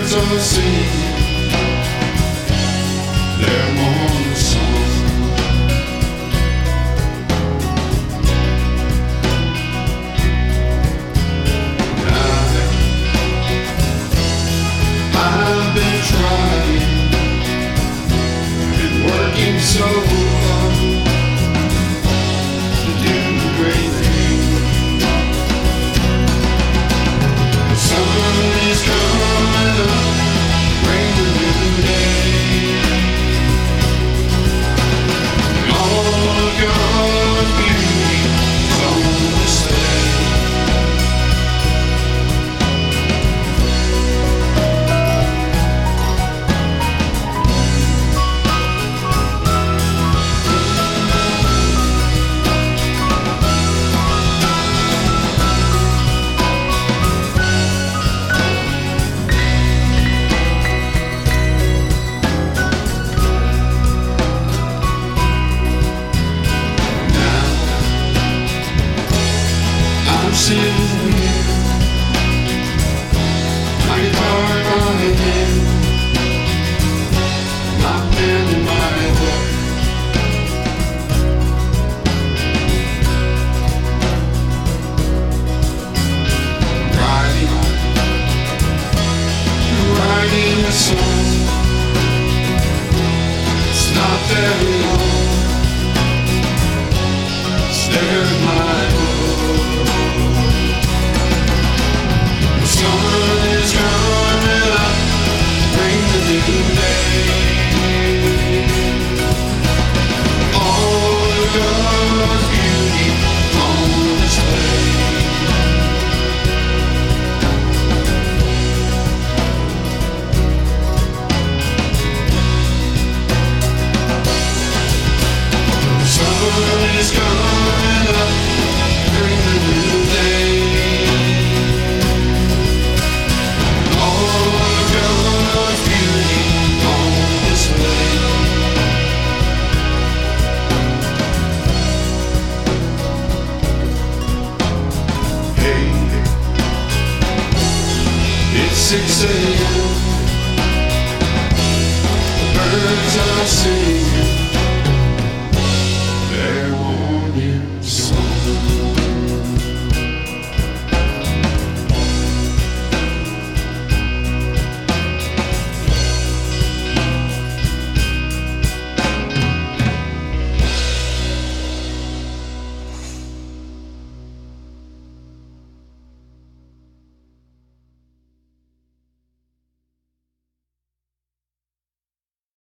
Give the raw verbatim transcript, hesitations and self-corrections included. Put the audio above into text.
birds are singing their morning song. I've been trying, been working so hard to do great things. The sun is coming up, bring the new day. And all of God's beauty is on display. I'm sitting here, my guitar in my hand, my pen in my book. Writing, writing a song. It's not very long. Stare at my book. The sun is coming up, bring the new day. All of God's beauty on display. The sun is coming up, bring the new day. All of God's beauty on display. Hey, it's six a.m. The birds are singing